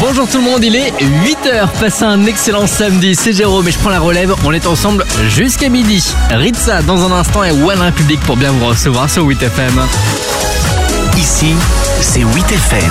Bonjour tout le monde, il est 8h, passez un excellent samedi, c'est Jérôme et je prends la relève, on est ensemble jusqu'à midi. Ritza dans un instant et One Republic pour bien vous recevoir sur 8FM. Ici, c'est 8FM.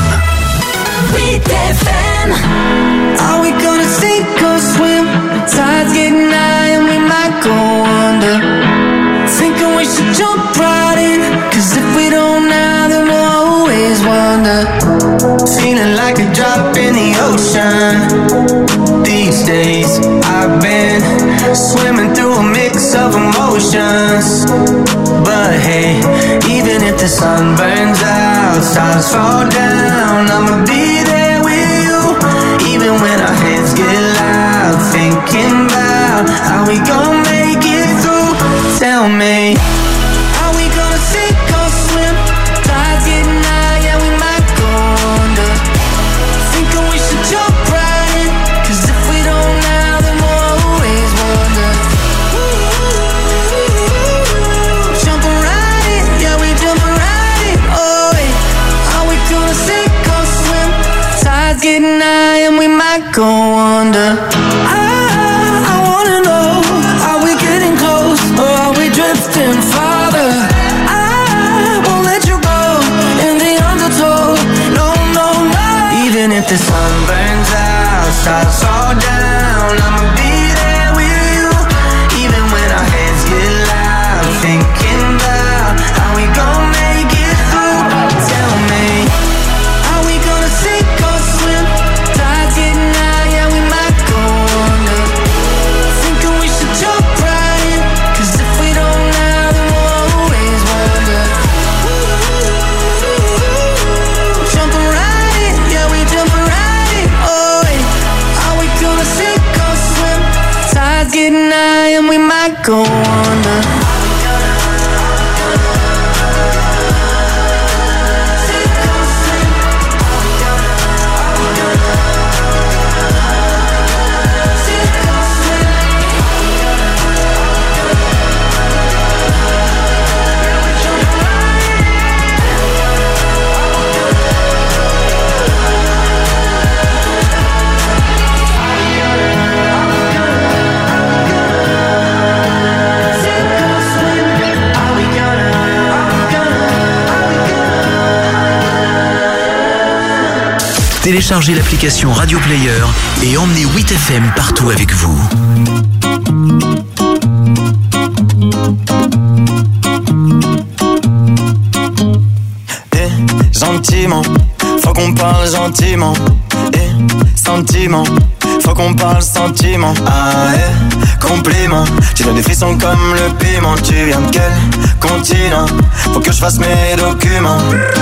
8FM. Are we gonna sink or swim? The tide's getting high and we might go under. Thinking we should jump right in, 'cause if we don't now, then we'll always wonder. Feeling like a drop in the ocean. These days I've been swimming through a mix of emotions. But hey, even if the sun burns out, stars fall down, I'ma be there with you. Even when our heads get loud, thinking about how we gon' make it through. Tell me, are we gonna sink or swim? Tide's getting high, yeah, we might go under. Thinking we should jump right in, 'cause if we don't now, then we'll always wonder. Jumping right in, yeah, we jumping right in. Oh, yeah. Are we gonna sink or swim? Tide's getting high and we might go under. I wanna know, are we getting close or are we drifting farther? I won't let you go in the undertow. No, no, no. Even if the sun burns out, stars fall down, I'ma be there with you. Even when our heads get loud, thinking about how we gon' make it through. Tell me, are we gonna sink or swim? Tide's getting high, yeah, we might go under. Thinking we should jump right in, 'cause if we don't now, then we'll always wonder. Jumping right in, yeah, we jumping right in. Oh, yeah. Are we gonna sink or swim? Tide's getting high and we might go under. Téléchargez l'application Radio Player et emmenez 8FM partout avec vous. Gentiment, faut qu'on parle gentiment. Sentiment, faut qu'on parle sentiment. Compliment, tu donnes des frissons comme le piment. Tu viens de quel continent? Faut que je fasse mes documents.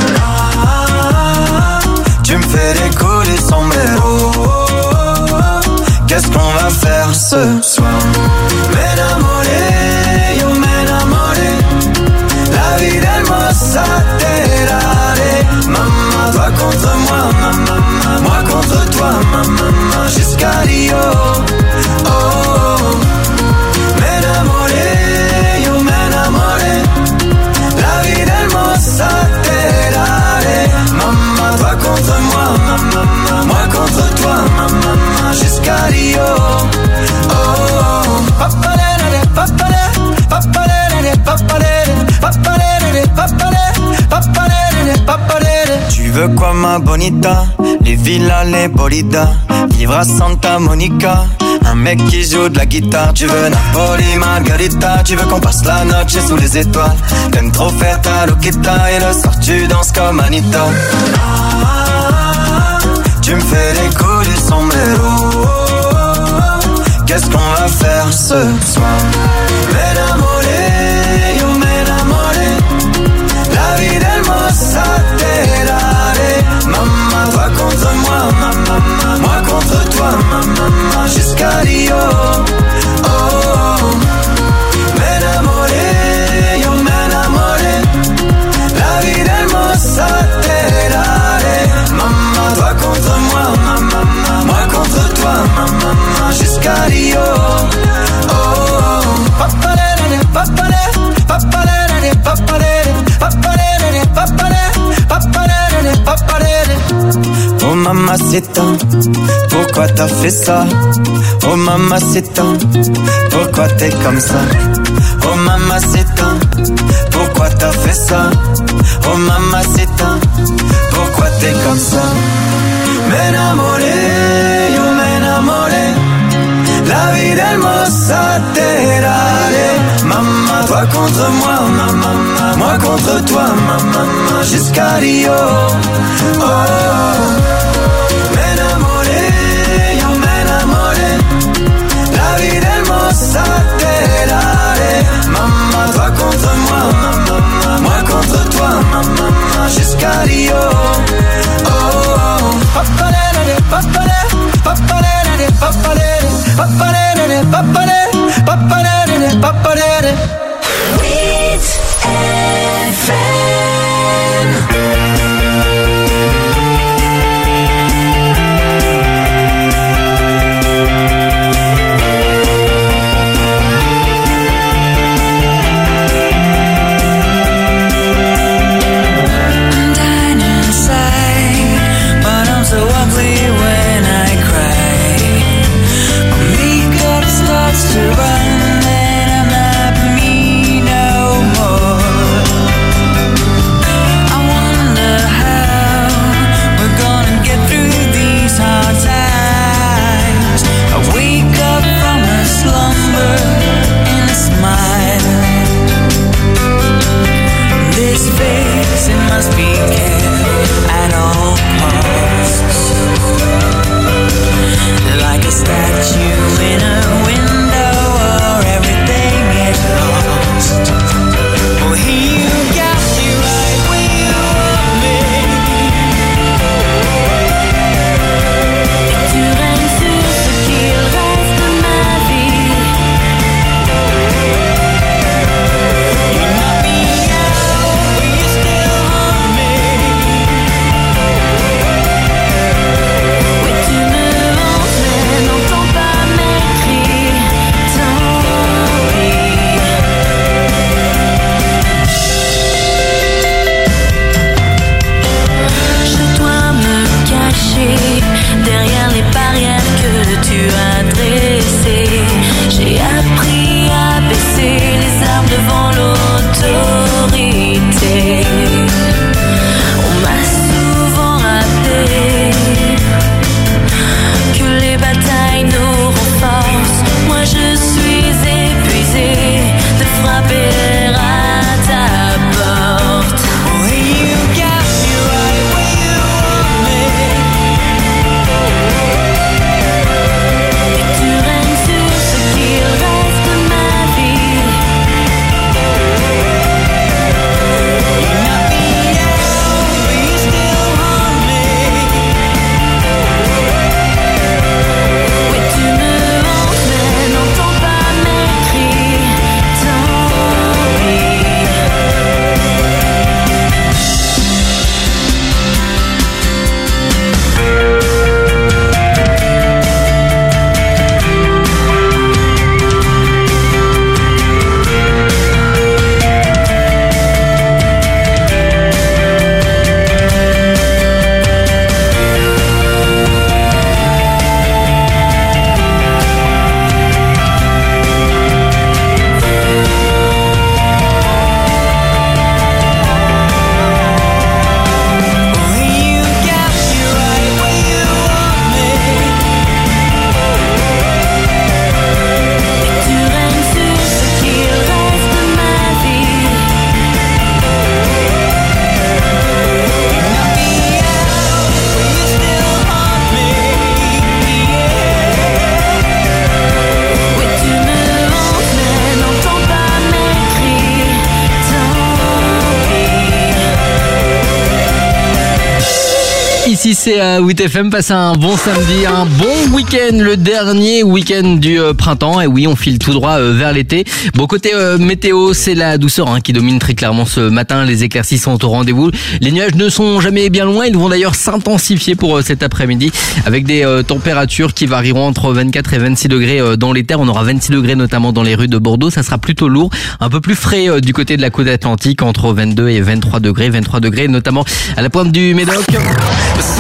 Tu me fais des coups du sombrero. Qu'est-ce qu'on va faire ce soir? M'enamoré, yo m'enamoré. La vida hermosa te daré. Maman, toi contre moi, maman, moi contre toi, maman, jusqu'à Rio. Oh, m'enamoré, yo m'enamoré. La vida hermosa te daré. Maman, toi contre moi, maman, moi contre toi, maman, jusqu'à Rio. Oh, papalere, papalere, papalere, papalere, papalere, papalere, papalere, papalere. Tu veux quoi ma bonita? Les villas, les bolidas, vivre à Santa Monica. Un mec qui joue de la guitare. Tu veux Napoli, Margarita. Tu veux qu'on passe la noche sous les étoiles. T'aimes trop faire ta loquita et le soir tu danses comme Anita. Tu me fais les coups du sombrero. Qu'est-ce qu'on va faire ce soir? M'enamoré, yo m'enamoré. La vida hermosa te daré. Maman, toi contre moi, maman, moi contre toi, maman, jusqu'à Rio. Oh, m'enamoré, yo m'enamoré. La vida hermosa te daré. Maman, toi contre moi, maman, moi contre toi, maman, jusqu'à Rio. Oh, mamacita, pourquoi t'as fait ça? Oh mamacita, pourquoi t'es comme ça? Oh mamacita, pourquoi t'as fait ça? Oh mamacita, pourquoi t'es comme ça? M'enamoré, yo m'enamoré, la vida hermosa terrare. Maman, toi contre moi, maman, moi contre toi, maman, jusqu'à Rio. Oh, m'enamoré, yo m'enamoré, la vida hermosa terrare. Maman, toi contre moi, maman, moi contre toi, maman, jusqu'à Rio. Oh, papalere, papalere, papalere, papalere, papalere, papalere, papalere, papalere. With To run and I'm not me no more. I wonder how we're gonna get through these hard times. I wake up from a slumber and a smile. This face, it must be kept at all costs, like a statue in a window. Derrière les barrières que tu as dressées, j'ai appris à baisser les armes devant l'autorité. On m'a souvent rappelé que les batailles nous renforcent. Moi je suis épuisé de frapper à ta porte. Oh, you got me right where you want me. Ici c'est 8FM, passez un bon samedi, un bon week-end, le dernier week-end du printemps. Et oui, on file tout droit vers l'été. Bon, côté météo, c'est la douceur qui domine très clairement ce matin. Les éclaircies sont au rendez-vous. Les nuages ne sont jamais bien loin. Ils vont d'ailleurs s'intensifier pour cet après-midi avec des températures qui varieront entre 24 et 26 degrés dans les terres. On aura 26 degrés notamment dans les rues de Bordeaux. Ça sera plutôt lourd, un peu plus frais du côté de la côte atlantique, entre 22 et 23 degrés. 23 degrés notamment à la pointe du Médoc.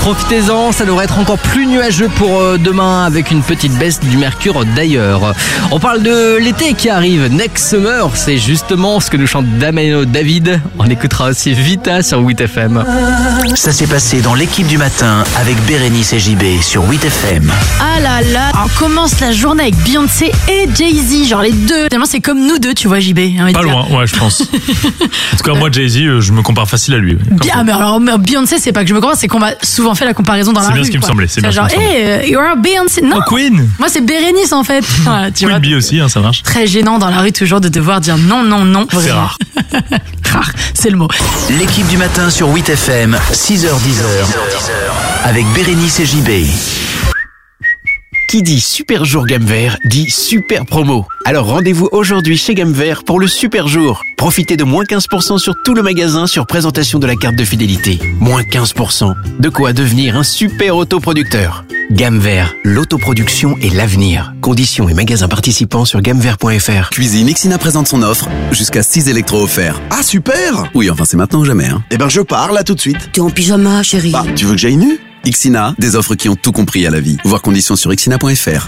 Profitez-en, ça devrait être encore plus nuageux pour demain avec une petite baisse du mercure d'ailleurs. On parle de l'été qui arrive. Next Summer, c'est justement ce que nous chante Dameno David. On écoutera aussi Vita sur 8FM. Ça s'est passé dans l'équipe du matin avec Bérénice et JB sur 8FM. Ah là là, on commence la journée avec Beyoncé et Jay-Z, genre les deux. Finalement, c'est comme nous deux, tu vois, JB. Pas loin, ouais, je pense. En tout cas, moi, Jay-Z, je me compare facile à lui. Bien, mais alors, Beyoncé, c'est pas que je me compare, c'est qu'on m'a souvent fait la comparaison dans la rue. C'est bien ce qui me semblait. C'est bien genre, hey, you're a Beyoncé. Non, Queen. moi, c'est Bérénice, en fait. Voilà, tu vois. Queen Bee aussi, hein, ça marche. Très gênant dans la rue, toujours, de devoir dire non, non, non. C'est rare. Rare, c'est le mot. L'équipe du matin sur 8FM, 6h-10h, avec Bérénice et JB. Qui dit super jour gamme vert dit super promo. Alors rendez-vous aujourd'hui chez Gamme Vert pour le super jour. Profitez de moins 15% sur tout le magasin sur présentation de la carte de fidélité. Moins 15%. De quoi devenir un super autoproducteur. Gamme Vert, l'autoproduction et l'avenir. Conditions et magasins participants sur gammevert.fr. Cuisine Ixina présente son offre, jusqu'à 6 électros offerts. Ah super! Oui, enfin c'est maintenant ou jamais. Hein. Eh ben je pars là tout de suite. T'es en pyjama, chérie. Bah, tu veux que j'aille nu? Ixina, des offres qui ont tout compris à la vie. Voir conditions sur ixina.fr.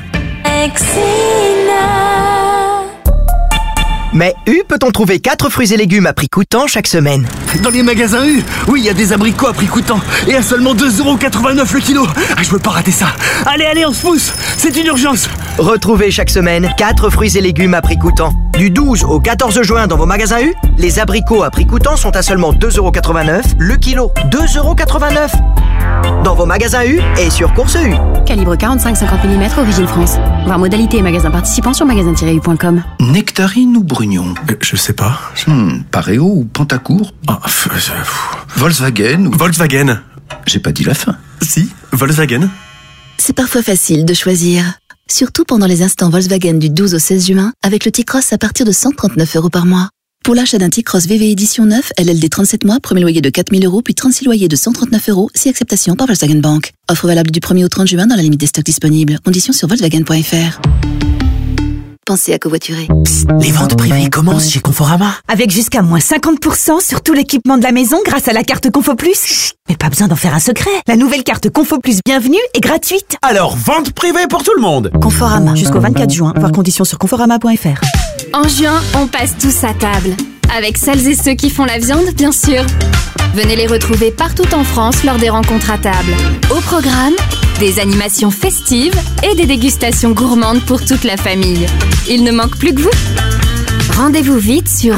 Mais U peut-on trouver 4 fruits et légumes à prix coûtant chaque semaine? Dans les magasins U, oui, il y a des abricots à prix coûtant. Et à seulement 2,89€ le kilo. Ah, je veux pas rater ça. Allez, on se pousse. C'est une urgence. Retrouvez chaque semaine 4 fruits et légumes à prix coûtant. Du 12 au 14 juin dans vos magasins U, les abricots à prix coûtant sont à seulement 2,89€ le kilo. 2,89€ dans vos magasins U et sur Course U. Calibre 45-50 mm, origine France. Voir modalité et magasins participants sur magasin-u.com. Nectarine ou Brugnon? Je sais pas. Pareo ou Pantacourt? Volkswagen ou... Volkswagen. J'ai pas dit la fin. Si, Volkswagen. C'est parfois facile de choisir. Surtout pendant les instants Volkswagen du 12 au 16 juin, avec le T-Cross à partir de 139€ par mois. Pour l'achat d'un T-Cross VV édition 9, LLD 37 mois, premier loyer de 4 000 €, puis 36 loyers de 139€, si acceptation par Volkswagen Bank. Offre valable du 1er au 30 juin dans la limite des stocks disponibles. Conditions sur Volkswagen.fr. Pensez à covoiturer. Psst, les ventes privées commencent chez Conforama. Avec jusqu'à moins 50% sur tout l'équipement de la maison grâce à la carte Confo Plus. Chut, mais pas besoin d'en faire un secret. La nouvelle carte Confo Plus Bienvenue est gratuite. Alors, vente privée pour tout le monde. Conforama. Jusqu'au 24 juin. Voir conditions sur conforama.fr. En juin, on passe tous à table. Avec celles et ceux qui font la viande, bien sûr. Venez les retrouver partout en France lors des rencontres à table. Au programme, des animations festives et des dégustations gourmandes pour toute la famille. Il ne manque plus que vous. Rendez-vous vite sur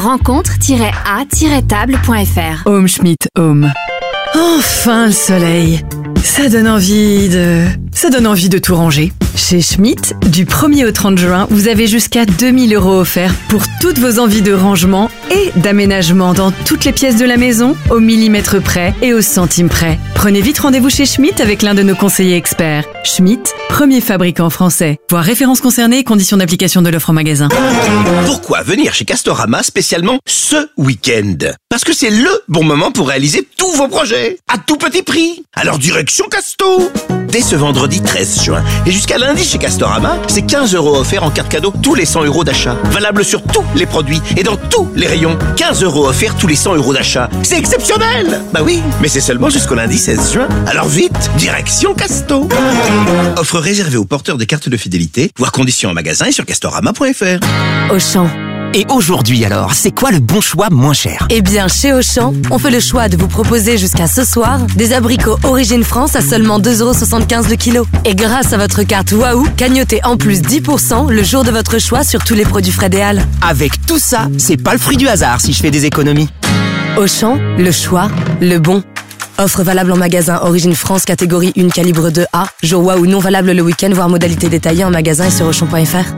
rencontre-a-table.fr. Home Schmidt Home. Enfin le soleil. Ça donne envie de tout ranger. Chez Schmidt, du 1er au 30 juin, vous avez jusqu'à 2 000 € offerts pour toutes vos envies de rangement et d'aménagement dans toutes les pièces de la maison, au millimètre près et au centime près. Prenez vite rendez-vous chez Schmidt avec l'un de nos conseillers experts. Schmidt, premier fabricant français. Voir références concernées et conditions d'application de l'offre en magasin. Pourquoi venir chez Castorama spécialement ce week-end? Parce que c'est le bon moment pour réaliser tous vos projets à tout petit prix. Alors direction Casto. Dès ce vendredi 13 juin et jusqu'à lundi chez Castorama, c'est 15 € offerts en carte cadeau tous les 100 € d'achat. Valable sur tous les produits et dans tous les rayons. 15 € offerts tous les 100 € d'achat. C'est exceptionnel! Bah oui, mais c'est seulement jusqu'au lundi 16 juin. Alors vite, direction Casto. Offre réservée aux porteurs des cartes de fidélité. Voir conditions en magasin et sur castorama.fr. Auchan. Et aujourd'hui alors, c'est quoi le bon choix moins cher? Eh bien, chez Auchan, on fait le choix de vous proposer jusqu'à ce soir des abricots Origine France à seulement 2,75€ le kilo. Et grâce à votre carte Waouh, cagnotez en plus 10% le jour de votre choix sur tous les produits Frédéal. Avec tout ça, c'est pas le fruit du hasard si je fais des économies. Auchan, le choix, le bon. Offre valable en magasin Origine France catégorie 1 calibre 2A. Jour Waouh non valable le week-end, voire modalité détaillée en magasin et sur Auchan.fr.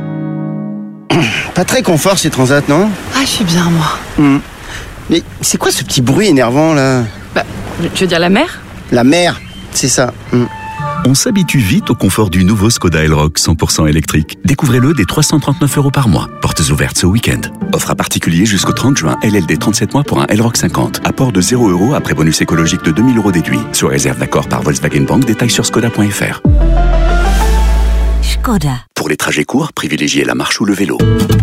Pas très confort ces transats, non? Ah, je suis bien, moi. Mais c'est quoi ce petit bruit énervant, là? Bah, tu veux dire la mer? La mer, c'est ça. On s'habitue vite au confort du nouveau Skoda Elroq 100% électrique. Découvrez-le dès 339 € par mois. Portes ouvertes ce week-end. Offre à particulier jusqu'au 30 juin. LLD 37 mois pour un Elroq 50. Apport de 0 € après bonus écologique de 2 000 € déduit. Sous réserve d'accord par Volkswagen Bank. Détails sur skoda.fr. Skoda. Pour les trajets courts, privilégiez la marche ou le vélo.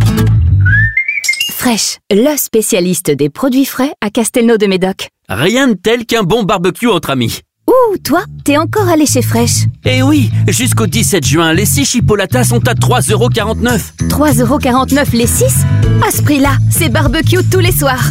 Fresh, le spécialiste des produits frais à Castelnau de Médoc. Rien de tel qu'un bon barbecue entre amis. Ouh, toi, t'es encore allé chez Fresh. Eh oui, jusqu'au 17 juin, les 6 chipolatas sont à 3,49 €. 3,49 € les 6 ? À ce prix-là, c'est barbecue tous les soirs.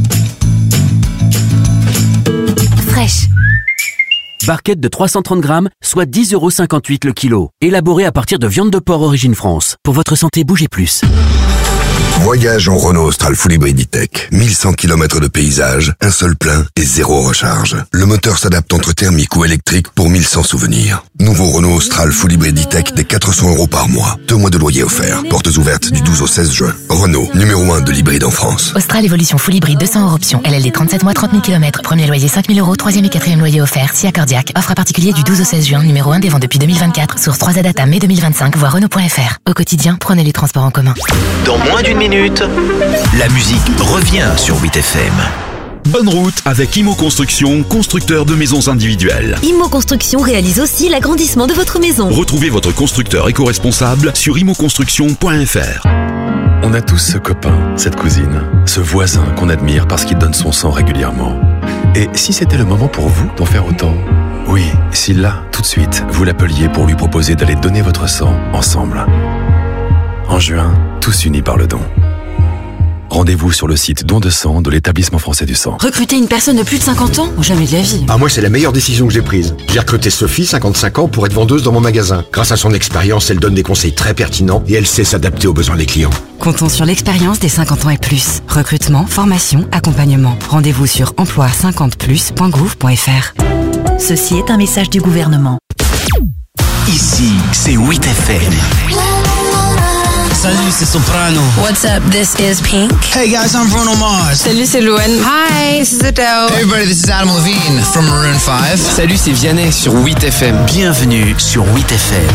Fresh. Barquette de 330 grammes, soit 10,58 € le kilo. Élaboré à partir de viande de porc origine France. Pour votre santé, bougez plus. Voyage en Renault Austral Full Hybrid E-Tech. 1100 km de paysage, un seul plein et 0 recharge. Le moteur s'adapte entre thermique ou électrique pour 1100 souvenirs. Nouveau Renault Austral Full Hybrid E-Tech des 400 € par mois. 2 mois de loyer offerts. Portes ouvertes du 12 au 16 juin. Renault, numéro 1 de l'hybride en France. Austral Evolution Full Hybrid 200 € option. LLD 37 mois, 30 000 km. Premier loyer 5 000 €. Troisième et quatrième loyer offert. SIA Cardiac. Offre à particulier du 12 au 16 juin. Numéro 1 des ventes depuis 2024. Source 3 Data mai 2025. Voir Renault.fr. Au quotidien, prenez les transports en commun. Dans moins d'une minute, la musique revient sur 8FM. Bonne route avec Imo Construction, constructeur de maisons individuelles. Imo Construction réalise aussi l'agrandissement de votre maison. Retrouvez votre constructeur éco-responsable sur imoconstruction.fr. On a tous ce copain, cette cousine, ce voisin qu'on admire parce qu'il donne son sang régulièrement. Et si c'était le moment pour vous d'en faire autant ? Oui, si là, tout de suite, vous l'appeliez pour lui proposer d'aller donner votre sang ensemble. En juin, tous unis par le don. Rendez-vous sur le site Don de sang de l'Établissement français du sang. Recruter une personne de plus de 50 ans ? Jamais de la vie. Ah, moi, c'est la meilleure décision que j'ai prise. J'ai recruté Sophie, 55 ans, pour être vendeuse dans mon magasin. Grâce à son expérience, elle donne des conseils très pertinents et elle sait s'adapter aux besoins des clients. Comptons sur l'expérience des 50 ans et plus. Recrutement, formation, accompagnement. Rendez-vous sur emploi50plus.gouv.fr. Ceci est un message du gouvernement. Ici, c'est 8FM. Salut, c'est Soprano. What's up? This is Pink. Hey guys, I'm Bruno Mars. Salut, c'est Luan. Hi, this is Adele. Hey everybody, this is Adam Levine from Maroon 5. Salut, c'est Vianney sur 8FM. Bienvenue sur 8FM.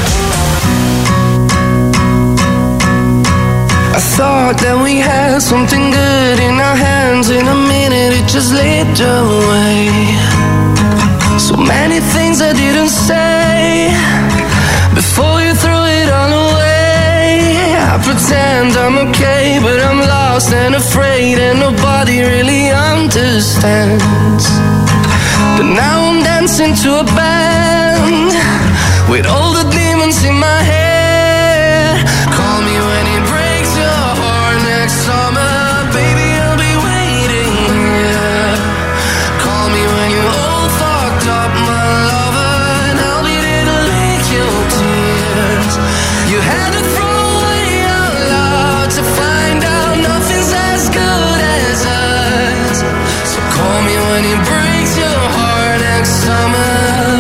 I thought that we had something good in our hands. In a minute it just slipped away. So many things I didn't say before you threw it all away. I pretend I'm okay, but I'm lost and afraid, and nobody really understands. But now I'm dancing to a band with all the demons in my head. Call me when it breaks your heart next summer, baby, I'll be waiting, yeah. Call me when you're all fucked up, my lover, and I'll be there to lick your tears. You had to throw to find out nothing's as good as us. So call me when it breaks your heart next summer.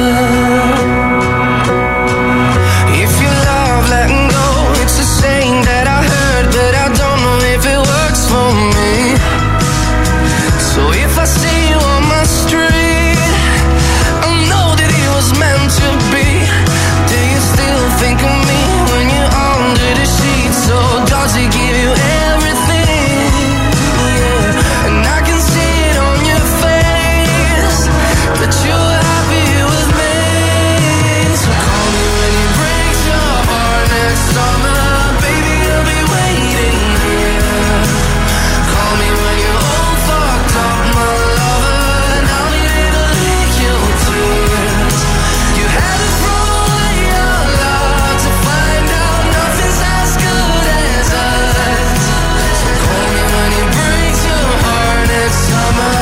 If you love letting go, it's a saying that I heard, but I don't know if it works for me. So if I see you on my street, I know that it was meant to be. Do you still think of me when you're under the sheets? So does it give you everything? Yeah. And I can see it on your face that you're happy with me. So call me when it breaks your heart next summer, baby, I'll be waiting here. Call me when you're all fucked up, my lover, and I'll be there to lick your tears. You had to throw away your love to find out nothing's as good as us. So call me when it breaks your heart next summer.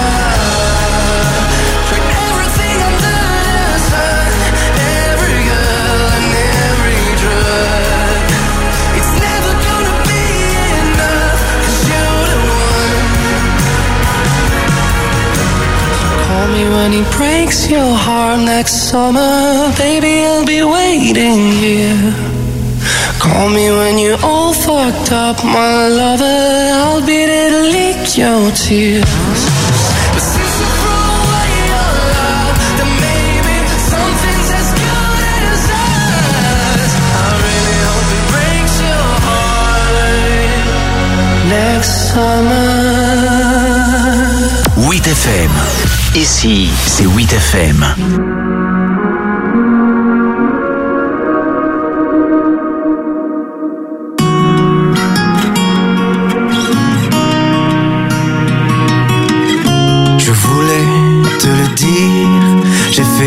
Put everything under the sun, every girl and every drug. It's never gonna be enough, 'cause you're the one. Call me when it breaks your heart next summer, baby, I'll be waiting here. Call me when you're all fucked up, my lover, I'll be there to lick your tears. But since you threw away your love, then maybe something's as good as us. I really hope it breaks your heart next summer. 8FM. Ici, c'est 8FM. Je voulais te le dire, j'ai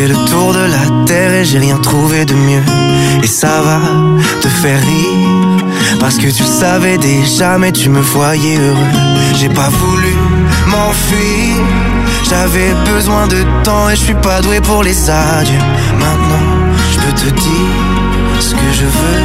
terre et j'ai rien trouvé de mieux. Et ça va te faire rire, parce que tu le savais déjà mais tu me voyais heureux. J'ai pas voulu m'enfuir, j'avais besoin de temps et je suis pas doué pour les adieux. Maintenant je peux te dire ce que je veux.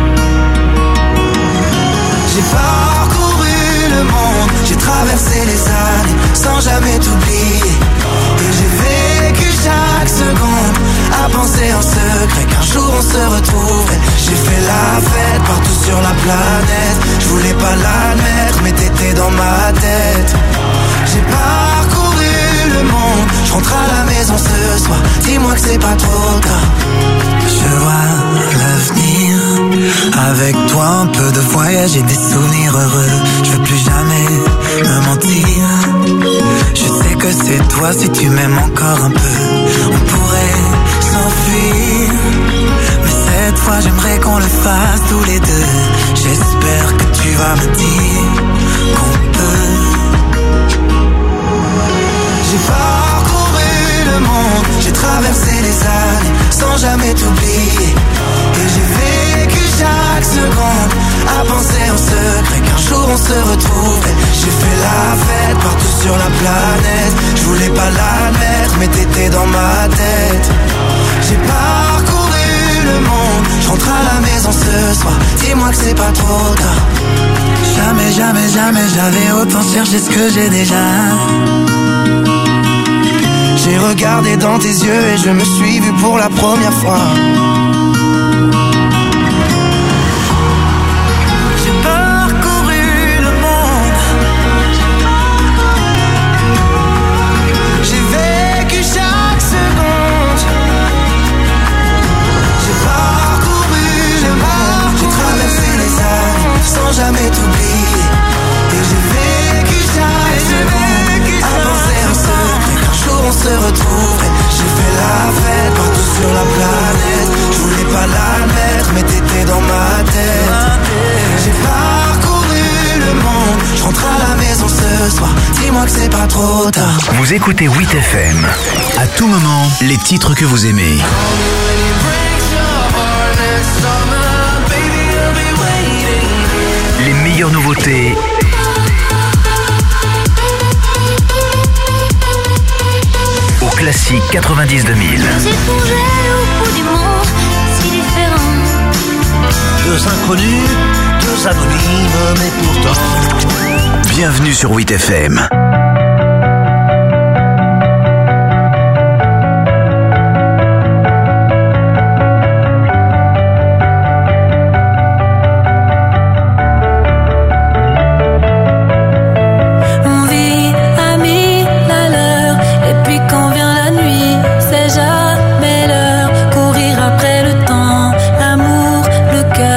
J'ai parcouru le monde, j'ai traversé les années sans jamais t'oublier. Et j'ai vécu chaque seconde à penser en secret qu'un jour on se retrouverait. J'ai fait la fête partout sur la planète, je voulais pas l'admettre mais t'étais dans ma tête. J'ai parcouru le monde, je rentre à la maison ce soir, dis-moi que c'est pas trop tard. Je vois l'avenir, avec toi un peu de voyage et des souvenirs heureux. Je veux plus jamais me mentir, je sais que c'est toi si tu m'aimes encore un peu. On pourrait s'enfuir, mais cette fois j'aimerais qu'on le fasse tous les deux. J'espère que tu vas me dire qu'on peut. J'ai parcouru le monde, j'ai traversé les années sans jamais t'oublier. Et j'ai vécu chaque seconde à penser en secret qu'un jour on se retrouverait. J'ai fait la fête partout sur la planète, je voulais pas l'admettre mais t'étais dans ma tête. J'ai parcouru le monde, je rentre à la maison ce soir, dis-moi que c'est pas trop tard. Jamais, jamais, jamais j'avais autant cherché ce que j'ai déjà. J'ai regardé dans tes yeux et je me suis vu pour la première fois. J'ai parcouru le monde, j'ai vécu chaque seconde. J'ai parcouru le monde, j'ai traversé les années sans jamais t'oublier. Et j'ai vécu chaque seconde à penser en secret qu'un jour on se retrouverait. J'ai fait la fête partout sur la planète, je voulais pas l'admettre mais t'étais dans ma tête. J'ai parcouru le monde, je rentre à la maison ce soir, dis-moi que c'est pas trop tard. Vous écoutez 8FM. À tout moment, les titres que vous aimez. Les meilleures nouveautés. Au classique 90 2000. Deux étrangers au bout du monde, si différents. Deux inconnus, deux anonymes, mais pourtant. Bienvenue sur 8FM.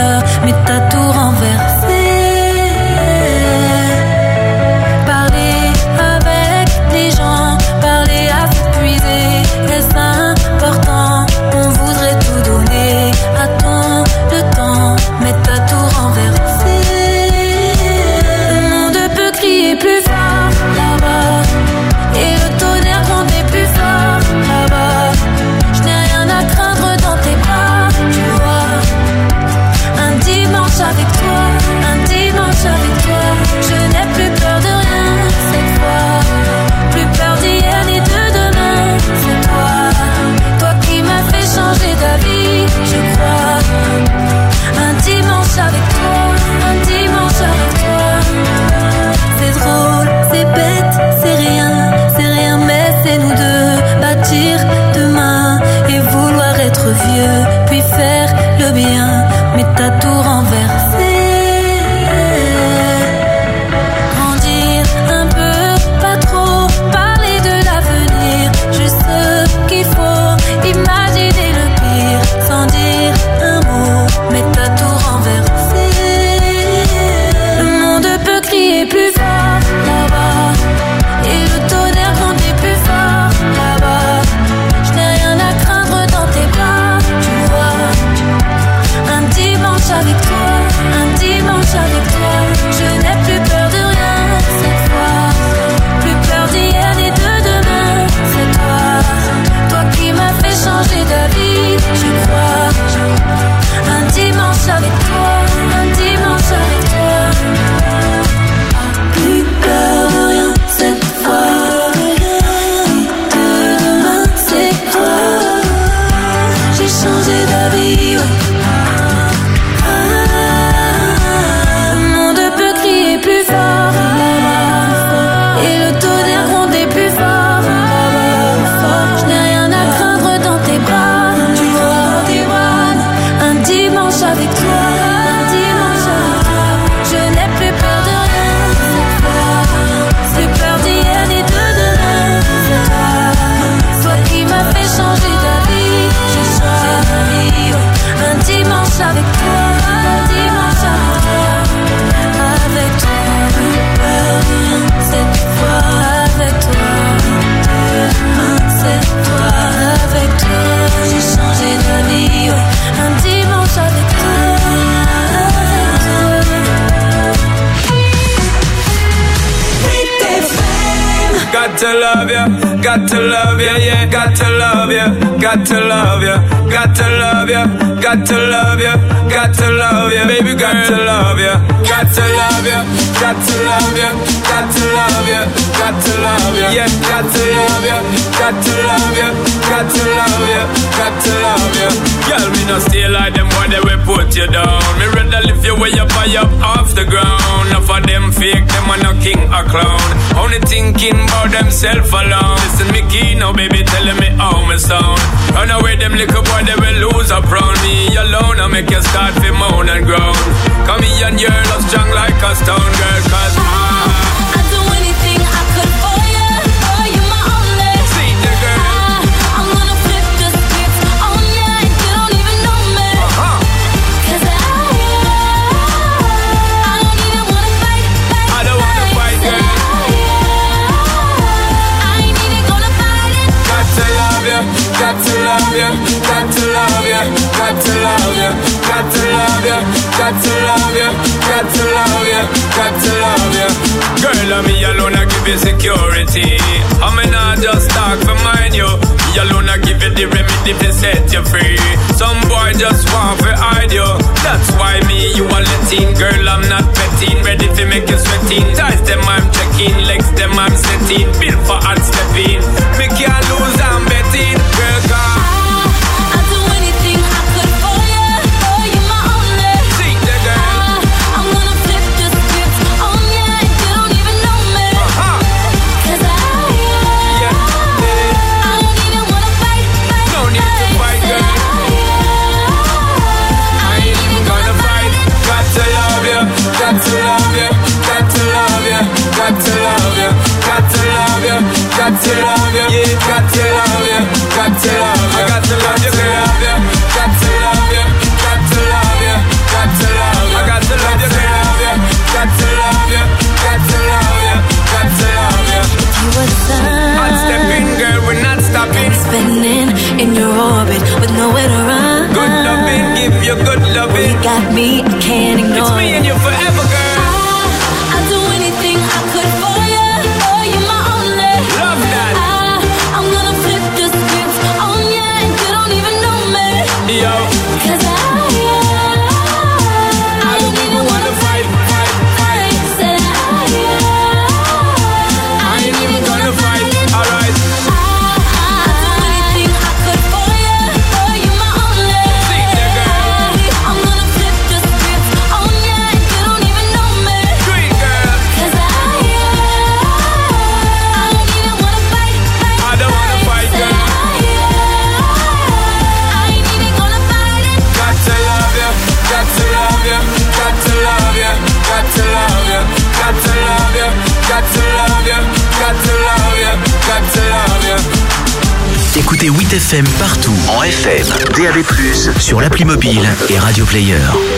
T'as tout renversé. Parler love you, got to love you, yeah, got to love you, got to love you, got to love you, got to love you, got to love you, baby, got to love you, got to love you, got to love you, got to love you, got to love you, yeah, got to love you, got to love you, got to love you, got to love you. Girl, me no stay like them boy, they will put you down. Me rather lift you way up high up off the ground. Enough of them fake, them are no king or clown. Only thinking about themself alone. Listen me key now, baby, telling me how me sound. Run away them little boy, they will lose up round me alone. I make you start to moan and groan. Come here and you're love strong like a stone girl, cause I'd do anything I could for you. Oh, you're my only. See the girl. I'm gonna flip the script on you and you don't even know me. Cause I don't even wanna fight. I don't wanna fight, girl. I ain't even gonna fight it. Got to love you, got to love you, got to love you, got to love you, got to love you, got to love you, got to love you, got to love you. Girl, I'm me alone, I give you security. I'm not just talk for mine, you. Me alone, I give you the remedy to set you free. Some boy just want to hide you. That's why me, you are letting. Girl, I'm not petting. Ready to make you sweating. Ties them, I'm checking. Legs them, I'm setting. Built for hard stepping. Me can't lose, I'm betting. Girl, come. I'd do anything I could for you. Oh, you're my only. See the girl. I'm gonna flip the script on you and you don't even know me. Cause I don't even wanna fight. No need to fight, girl. I ain't even gonna fight. Got to love you, got to love you, got to love you, got to love you, got to love you, got to love you, yeah, got to love you, got to love you, got to love you, girl. Got to love you, got to love you, got to love you, got to love you, girl. Got to love you, got to love you, got to love you. You were the Hot stepping, girl, we're not stopping. spinning in your orbit with nowhere to run. Good loving, give you good loving. You got me, I can't ignore. It's me and you forever, girl. I'd do anything I could for you. Oh, you're my only. Love that. I'm gonna flip the script on you and you don't even know me. Yo. Cause I don't even wanna fight. Said I ain't even gonna fight. Alright. I'd do anything I could for you. Oh, you're my only. See the girl. I'm gonna flip the script on you and you don't even know me. Sweet girl. Cause I don't even wanna fight. I don't wanna fight, girl. I ain't even gonna fight it. Got to love you, got to love you, got to love you, got to love you, got to love you, got to love you, got to love you, got to love you. Écoutez 8FM partout, en FM, DAB+, sur l'appli mobile et Radio Player.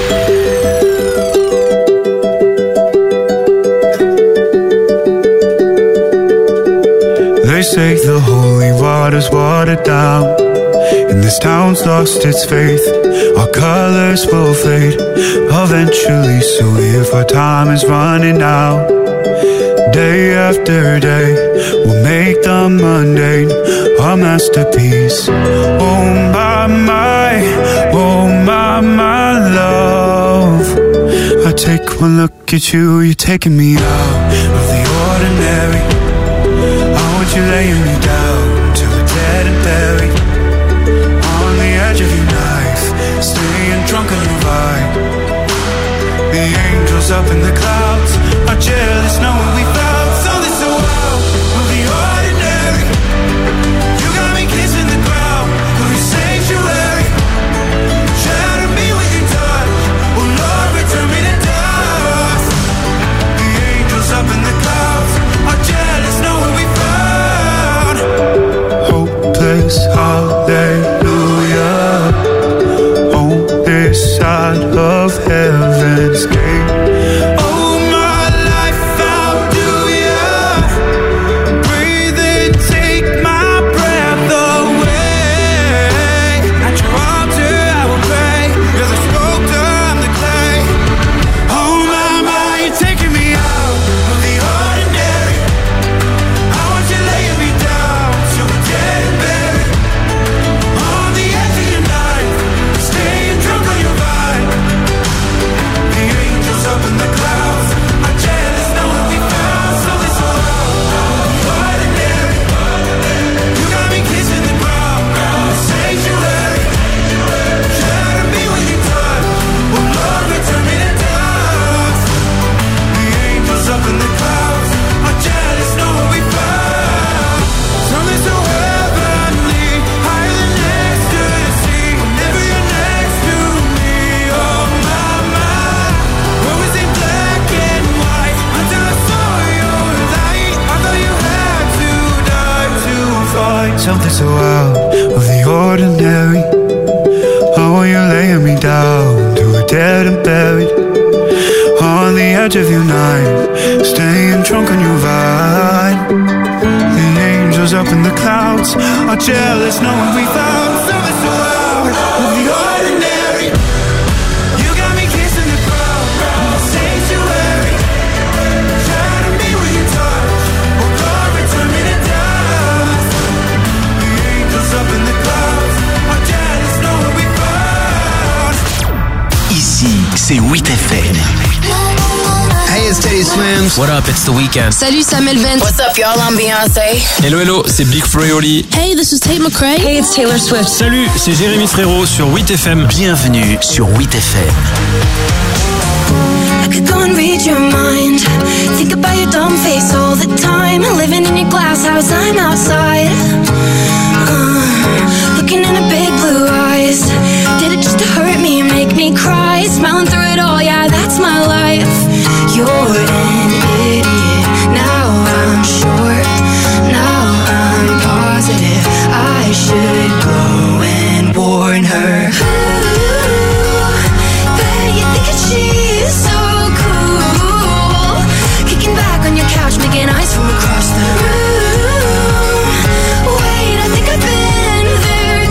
They say the holy water's watered down, and this town's lost its faith. Our colors will fade eventually, so if our time is running out, day after day, we'll make the mundane our masterpiece. Oh my love, I take one look at you, you're taking me out of the ordinary. I want you laying me down till we're dead and buried on the edge of your knife, staying drunk on your vibe. The angels up in the clouds are jealous knowing we found something so wild of the ordinary. You got me kissing the ground of your sanctuary. Shatter me with your touch, oh Lord, return me to dust. The angels up in the clouds are jealous knowing we found hopeless hallelujah on this side of heaven's gate. Oh jealous knowing we found something so out of the ordinary. You got me kissing the ground, sanctuary. Trying to be with your touch, or glory turn me to dust. The angels up in the clouds are jealous knowing we found. Ici, c'est 8FM. Hey, it's Teddy Swims. What up, it's The Weeknd. Salut, c'est Mel Vance. What's up, y'all? I'm Beyoncé. Hello, hello, c'est Big Flo et Oli. Hey, this is Tate McRae. Hey, it's Taylor Swift. Salut, c'est Jérémy Frérot sur 8FM. Bienvenue sur 8FM. I could go and read your mind. Think about your dumb face all the time. Living in your glass house, I'm outside. Looking in her big blue eyes. Did it just to hurt me, make me cry? Smiling through it all, yeah, that's my life. You're an idiot. Now I'm sure. Now I'm positive. I should go and warn her. Ooh, bet you think she's so cool. Kicking back on your couch, making eyes from across the room. Wait, I think I've been there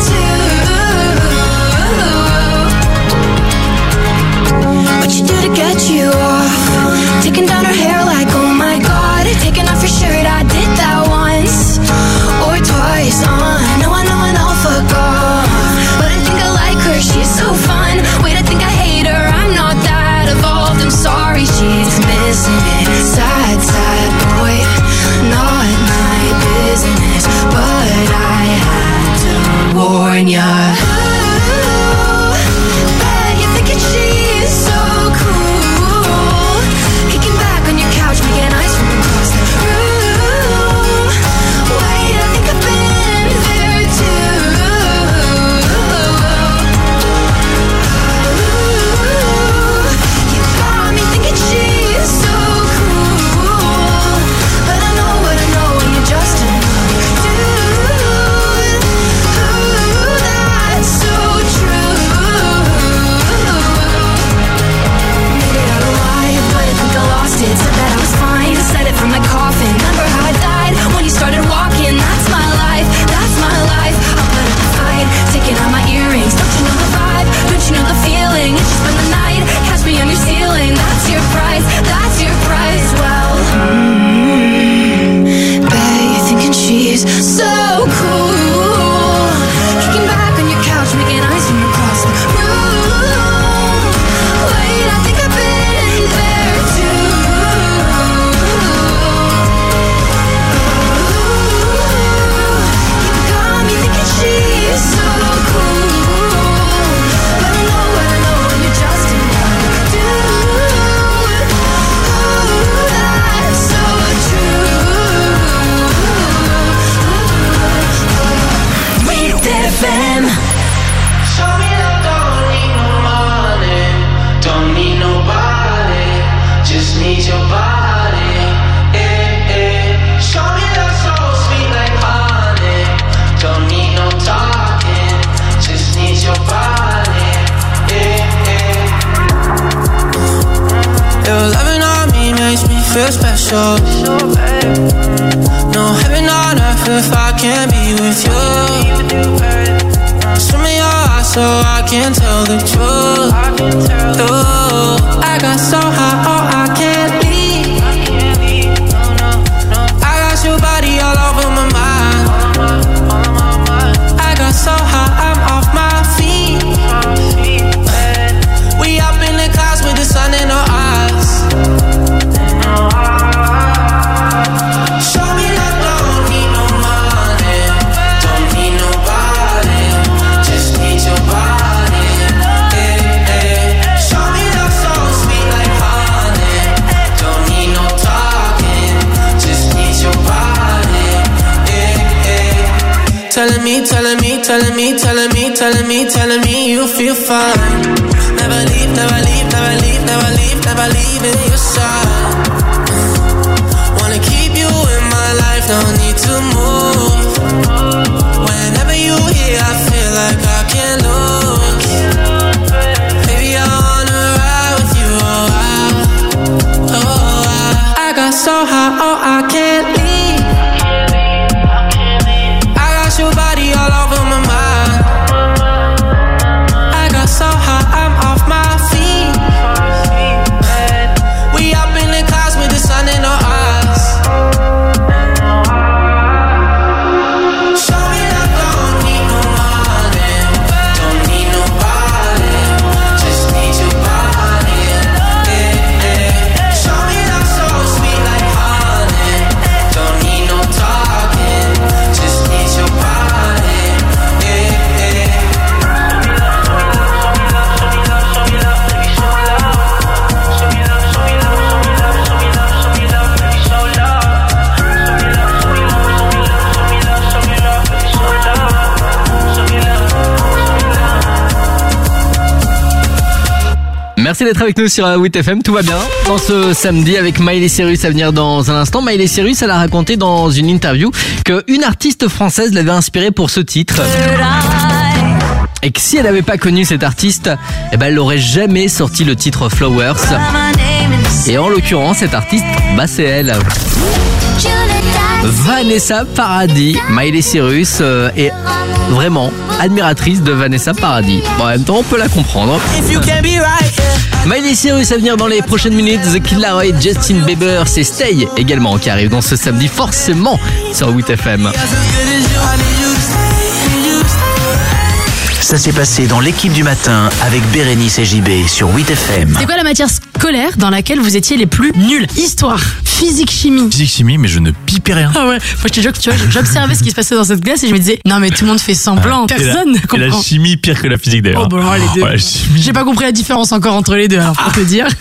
too. What you do to get you off? Taking down her hair like, oh my god. Taking off your shirt, I did that once or twice. I know I'll fuck off, but I think I like her, she's so fun. Wait, I think I hate her, I'm not that evolved. I'm sorry, she's missing it. Sad, sad boy, not my business, but I had to warn ya. Ooh, bet you're thinking she's so cool. Kicking back on your couch, making eyes from across the room. Wait, I think I've been there too. You got me thinking she's so cool, but I know what I know when you're just another dude. Ooh, that's so true. Maybe I lied, but I think I lost it. Said that I was fine, said it from my coffin. Remember how I died when you started walking? That's my life, that's my life. I'll put up a fight, taking out my earrings. Don't you know the vibe? Don't you know the feeling? It's just been the night, catch me on your ceiling. That's your price, that's your price. Well, bet you're thinking she's so cool. Kicking back on your couch, making eyes from across the room. Wait, I think I've been there too. You got me thinking she's so cool, but I know what I know when you're just another dude. Oh, that's so true. With FM. Show me love, don't need no money, don't need nobody, just need your body. Show me love so sweet like honey, don't need no talking, just need your body. Your loving on me makes me feel special. No heaven on earth if I can't be with you. Swim in your eyes so I can tell the truth. Ooh, I got so high, oh I can't leave. I got your body all over my mind. I got so high, I'm off my feet. We up in the clouds with the sun in our eyes. Show me love, don't need no money, don't need nobody, just need your body. Show me love so sweet like honey, don't need no talking, just need your body. Telling me, telling me, telling me, telling me, telling me, telling me you feel fine. Never leave, never leave, never leave, never leave, never leave in your side. Wanna keep you in my life, don't need to move. Whenever you here, I feel like I can't lose. Baby, I wanna ride with you, I got so high, oh I can't leave. I got your body Merci d'être avec nous sur 8FM, tout va bien dans ce samedi avec Miley Cyrus à venir dans un instant. Miley Cyrus, elle a raconté dans une interview qu'une artiste française l'avait inspirée pour ce titre. Et que si elle n'avait pas connu cet artiste, elle n'aurait jamais sorti le titre Flowers. Et en l'occurrence, cette artiste, c'est elle. Vanessa Paradis. Miley Cyrus est vraiment admiratrice de Vanessa Paradis. Bon, en même temps, on peut la comprendre. Miley Cyrus à venir dans les prochaines minutes. The Kid Laroi, Justin Bieber, c'est Stay également qui arrive dans ce samedi forcément sur 8FM. Ça s'est passé dans l'équipe du matin avec Bérénice et JB sur 8FM. C'est quoi la matière scolaire dans laquelle vous étiez les plus nuls? Histoire, physique, chimie. Physique, chimie, mais je ne pipais rien. Ah ouais, moi je te jure que tu vois, j'observais ce qui se passait dans cette classe et je me disais, non mais tout le monde fait semblant, personne ne comprend. Et la chimie pire que la physique d'ailleurs. Oh bon, alors, les deux. Ouais, J'ai pas compris la différence encore entre les deux, alors pour te dire.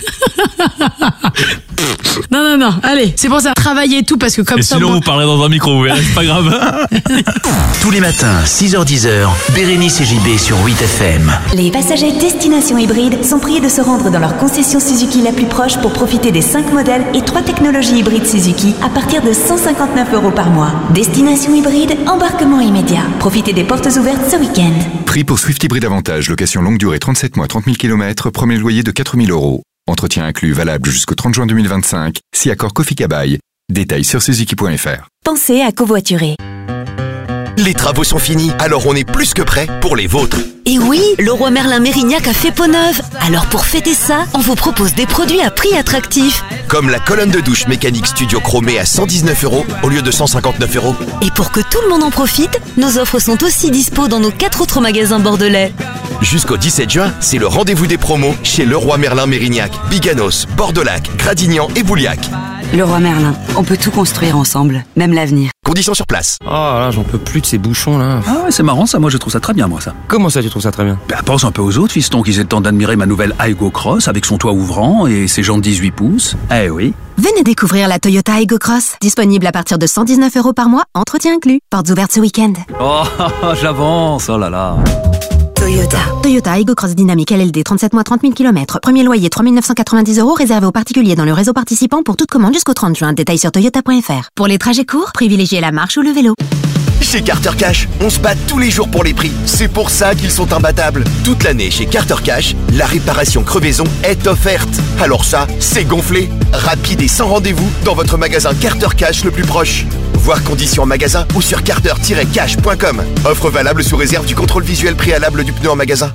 Non, allez, c'est pour ça, travaillez et tout parce que comme et ça. Sinon, vous parlerez dans un micro, vous verrez, c'est pas grave. Tous les matins, 6h-10h, Bérénice et JB sur 8FM. Les passagers destination hybride sont priés de se rendre dans leur concession Suzuki la plus proche pour profiter des 5 modèles et 3 technologies hybrides Suzuki à partir de 159 € par mois. Destination hybride, embarquement immédiat. Profitez des portes ouvertes ce week-end. Prix pour Swift Hybride Avantage, location longue durée 37 mois, 30 000 km, premier loyer de 4 000 €. Entretien inclus, valable jusqu'au 30 juin 2025. Si accord Kofi Kabaï. Détails sur suzuki.fr. Pensez à covoiturer. Les travaux sont finis, alors on est plus que prêt pour les vôtres. Et oui, Leroy Merlin Mérignac a fait peau neuve. Alors pour fêter ça, on vous propose des produits à prix attractif. Comme la colonne de douche mécanique Studio Chromé à 119 € au lieu de 159 €. Et pour que tout le monde en profite, nos offres sont aussi dispo dans nos 4 autres magasins bordelais. Jusqu'au 17 juin, c'est le rendez-vous des promos chez Leroy Merlin Mérignac, Biganos, Bordelac, Gradignan et Bouliac. Leroy Merlin, on peut tout construire ensemble, même l'avenir. Conditions sur place. Oh là, j'en peux plus de ces bouchons là. Ah ouais, c'est marrant ça, moi je trouve ça très bien moi ça. Comment ça tu trouves ça très bien? Pense un peu aux autres fistons qui aient le temps d'admirer ma nouvelle Aygo Cross avec son toit ouvrant et ses jantes 18 pouces. Eh oui. Venez découvrir la Toyota Aygo Cross, disponible à partir de 119 € par mois, entretien inclus. Portes ouvertes ce week-end. Oh, j'avance, oh là là. Toyota Aygo Cross Dynamique LLD, 37 mois, 30 000 km. Premier loyer 3 990 €, réservé aux particuliers dans le réseau participant pour toute commande jusqu'au 30 juin. Détails sur toyota.fr. Pour les trajets courts, privilégiez la marche ou le vélo. Chez Carter Cash, on se bat tous les jours pour les prix. C'est pour ça qu'ils sont imbattables. Toute l'année chez Carter Cash, la réparation crevaison est offerte. Alors ça, c'est gonflé. Rapide et sans rendez-vous dans votre magasin Carter Cash le plus proche. Voir conditions en magasin ou sur carter-cash.com. Offre valable sous réserve du contrôle visuel préalable du pneu en magasin.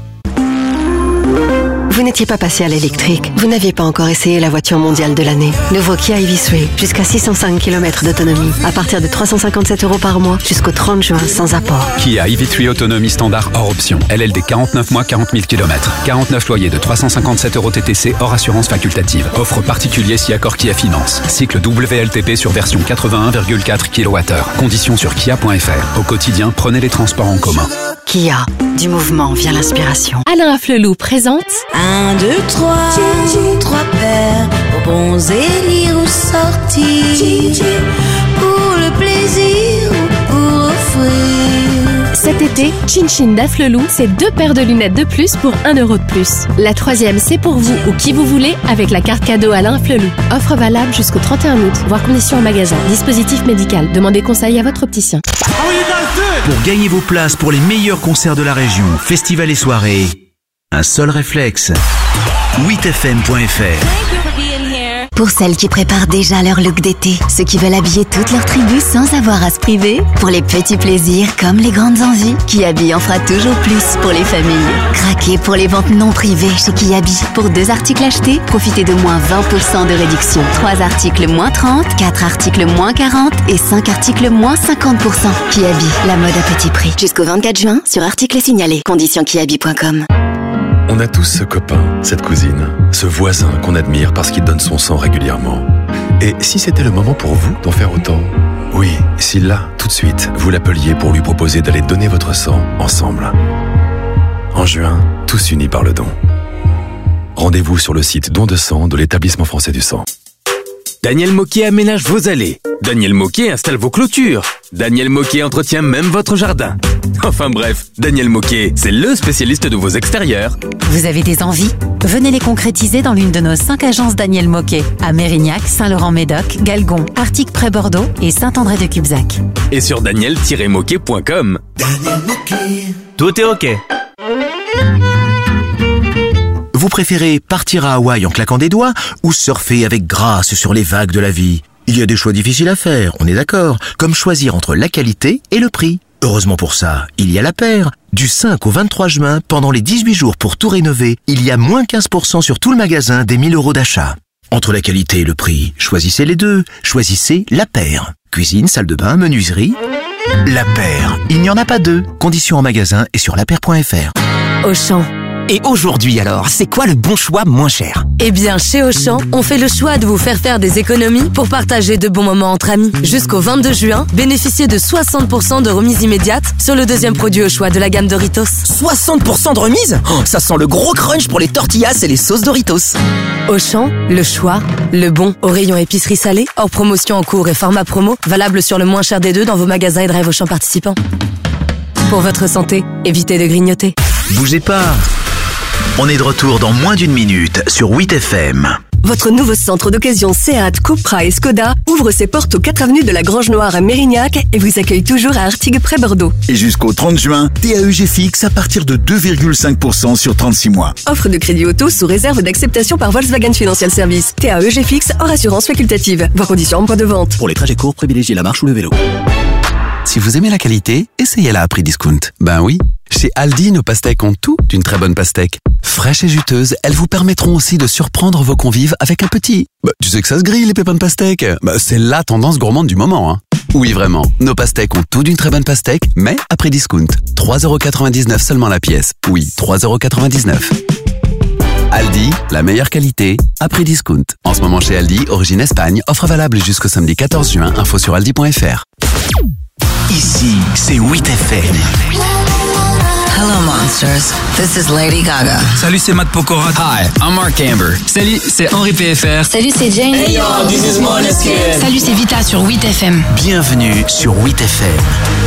Vous n'étiez pas passé à l'électrique. Vous n'aviez pas encore essayé la voiture mondiale de l'année. Nouveau Kia EV3, jusqu'à 605 km d'autonomie. À partir de 357 € par mois, jusqu'au 30 juin, sans apport. Kia EV3 autonomie standard hors option. LLD 49 mois, 40 000 km. 49 loyers de 357 € TTC hors assurance facultative. Offre particulier si accord Kia Finance. Cycle WLTP sur version 81,4 kWh. Conditions sur kia.fr. Au quotidien, prenez les transports en commun. Kia, du mouvement vient l'inspiration. Alain Afflelou présente 1, 2, 3, 3 paires pour bons élire ou sortir, pour le plaisir ou pour offrir. Cet été, Chin Chin d'Afflelou, c'est 2 paires de lunettes de plus pour 1 € de plus. La 3e, c'est pour vous ou qui vous voulez avec la carte cadeau Alain Afflelou. Offre valable jusqu'au 31 août. Voir conditions en magasin. Dispositif médical. Demandez conseil à votre opticien. Pour gagner vos places pour les meilleurs concerts de la région, festivals et soirées, un seul réflexe. 8fm.fr. Pour celles qui préparent déjà leur look d'été, ceux qui veulent habiller toute leur tribu sans avoir à se priver, pour les petits plaisirs comme les grandes envies, Kiabi en fera toujours plus pour les familles. Craquez pour les ventes non privées chez Kiabi. Pour 2 articles achetés, profitez de moins 20% de réduction. 3 articles moins 30, 4 articles moins 40 et 5 articles moins 50%. Kiabi, la mode à petit prix. Jusqu'au 24 juin sur articles signalés. Conditions kiabi.com. On a tous ce copain, cette cousine, ce voisin qu'on admire parce qu'il donne son sang régulièrement. Et si c'était le moment pour vous d'en faire autant? Oui, si là, tout de suite, vous l'appeliez pour lui proposer d'aller donner votre sang ensemble. En juin, tous unis par le don. Rendez-vous sur le site Don de sang de l'Établissement français du sang. Daniel Moquet aménage vos allées. Daniel Môquet installe vos clôtures. Daniel Môquet entretient même votre jardin. Enfin bref, Daniel Môquet, c'est le spécialiste de vos extérieurs. Vous avez des envies? Venez les concrétiser dans l'une de nos 5 agences Daniel Môquet, à Mérignac, Saint-Laurent-Médoc, Galgon, Artic près Bordeaux et Saint-André-de-Cubzac. Et sur daniel-môquet.com. Tout est OK. Vous préférez partir à Hawaï en claquant des doigts ou surfer avec grâce sur les vagues de la vie? Il y a des choix difficiles à faire, on est d'accord, comme choisir entre la qualité et le prix. Heureusement pour ça, il y a La Paire. Du 5 au 23 juin, pendant les 18 jours pour tout rénover, il y a moins 15% sur tout le magasin des 1000 € d'achat. Entre la qualité et le prix, choisissez les deux. Choisissez La Paire. Cuisine, salle de bain, menuiserie. La Paire, il n'y en a pas deux. Conditions en magasin et sur lapaire.fr. Auchan. Et aujourd'hui alors, c'est quoi le bon choix moins cher? Eh bien, chez Auchan, on fait le choix de vous faire des économies pour partager de bons moments entre amis. Jusqu'au 22 juin, bénéficiez de 60% de remise immédiate sur le deuxième produit au choix de la gamme Doritos. 60% de remise? Oh, ça sent le gros crunch pour les tortillas et les sauces Doritos. Auchan, le choix, le bon. Au rayon épicerie salée, hors promotion en cours et format promo, valable sur le moins cher des deux dans vos magasins et drive Auchan participants. Pour votre santé, évitez de grignoter. Bougez pas. On est de retour dans moins d'une minute sur 8FM. Votre nouveau centre d'occasion Seat, Cupra et Skoda ouvre ses portes aux 4 avenues de la Grange-Noire à Mérignac et vous accueille toujours à Artigues près Bordeaux. Et jusqu'au 30 juin, TAEG fixe à partir de 2,5% sur 36 mois. Offre de crédit auto sous réserve d'acceptation par Volkswagen Financial Service. TAEG fixe hors assurance facultative. Voir conditions en point de vente. Pour les trajets courts, privilégiez la marche ou le vélo. Si vous aimez la qualité, essayez-la à prix discount. Ben oui, chez Aldi, nos pastèques ont tout d'une très bonne pastèque. Fraîches et juteuses, elles vous permettront aussi de surprendre vos convives avec un petit. Tu sais que ça se grille, les pépins de pastèque. C'est la tendance gourmande du moment, hein. Oui, vraiment, nos pastèques ont tout d'une très bonne pastèque, mais à prix discount. 3,99€ seulement la pièce. Oui, 3,99€. Aldi, la meilleure qualité, à prix discount. En ce moment chez Aldi, origine Espagne, offre valable jusqu'au samedi 14 juin, info sur aldi.fr. Ici, c'est 8FM. Hello monsters, this is Lady Gaga. Salut, c'est Matt Pokora. Hi, I'm Mark Amber. Salut, c'est Henri PFR. Salut, c'est Jane. Hey yo, this is Måneskin. Salut, c'est Vita sur 8FM. Bienvenue sur 8FM.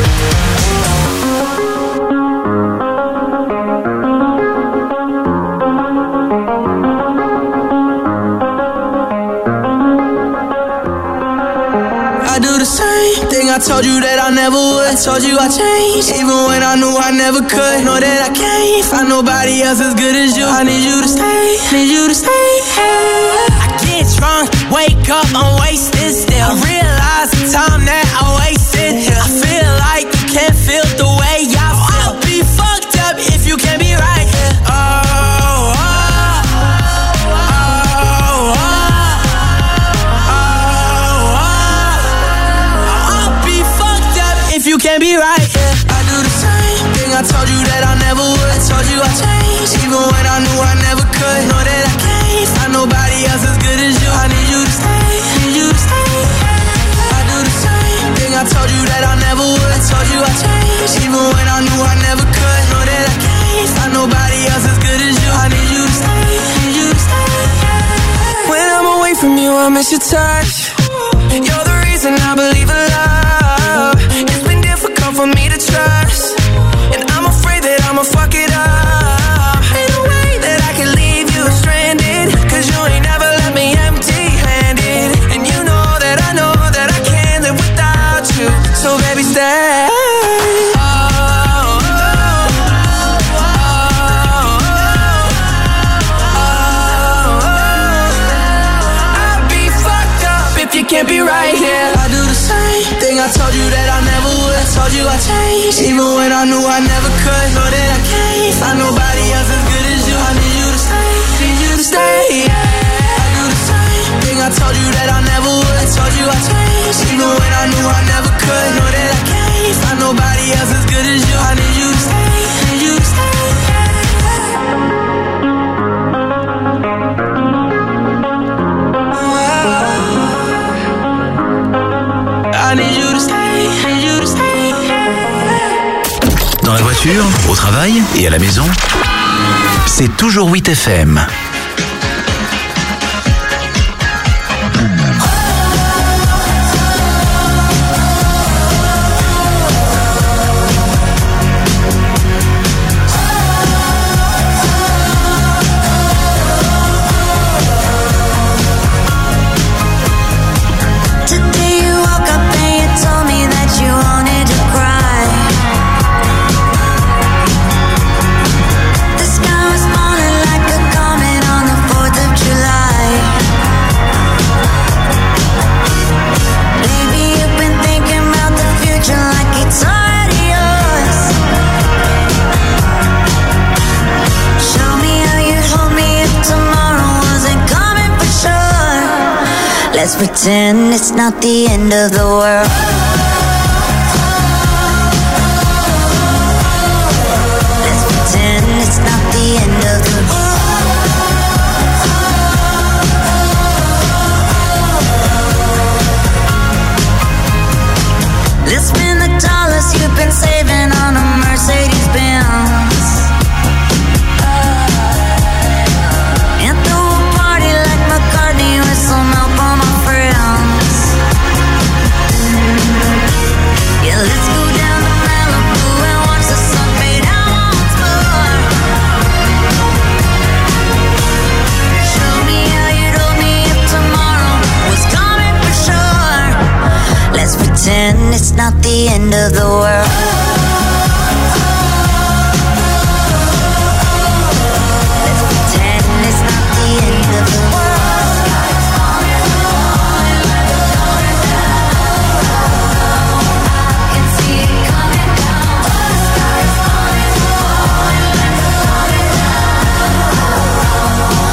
I do the same thing I told you that I never would. I told you I changed, even when I knew I never could. Know that I can't find nobody else as good as you. I need you to stay, need you to stay. I get drunk, wake up, I'm wasted still. I realize the time that I wasted here. I feel like you can't feel the way I feel. I'll be fucked up if you can't be right here. You can't be right, yeah. I do the same thing I told you that I never would. I told you I changed, even when I knew I never could. Know that I can't find nobody else as good as you. I need you to stay, need you to stay. I do the same thing I told you that I never would. I told you I changed, even when I knew I never could. Know that I can't find nobody else as good as you. I need you to stay, need you to stay. When I'm away from you, I miss your touch. You're the reason I believe in love. It's been difficult for me to trust, and I'm afraid that I'ma fuck it up. Ain't no way that I can leave you stranded, cause you ain't never left me empty-handed. And you know that I can't live without you. So baby stay. Can't be right here. I do the same thing I told you that I never would. I told you I changed, even when I knew I never could. Know that I can't find nobody else as good as you. I need you to stay, need you to stay. Yeah. I do the same thing I told you that I never would. I told you I changed, even when I knew I never could. Know that I can't find nobody else as good as you. I need you to stay, need you to stay. I need you to stay, need you to stay. Dans la voiture, au travail et à la maison, c'est toujours 8FM. Let's pretend it's not the end of the world. Let's pretend it's not the end of the world. Let's spend the dollars you've been saving on a Mercedes-Benz. And throw a party like McCartney with some help on my friends. Yeah, let's go down to Malibu and watch the sun fade out once more. Show me how you told me if tomorrow was coming for sure. Let's pretend it's not the end of the world. Let's pretend it's not the end of the world. I can see it coming down. The sky's falling, falling down.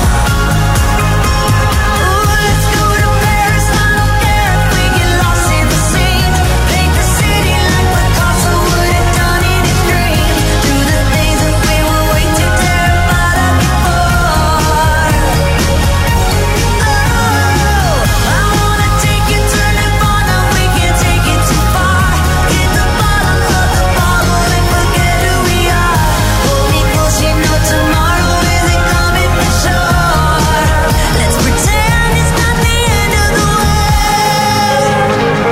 Ooh, let's go to Paris. I don't care if we get lost in the scene. Paint the city like Picasso would have done in his dream. Do the things that we were way too terrified of before. Oh, I wanna take you to Nirvana. We can't take it too far. Hit the bottom of the bottle and forget who we are. Hold me close, you know tomorrow isn't coming for sure. Let's pretend it's not the end of the world.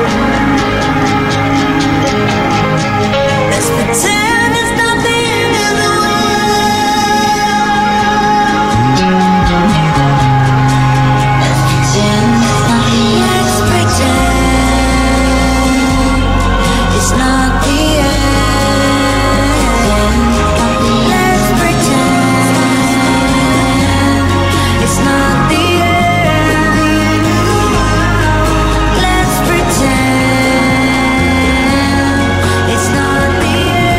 Let's pretend it's not the end of the Let's pretend it's not the end. Let's pretend it's not the end. Let's pretend it's not the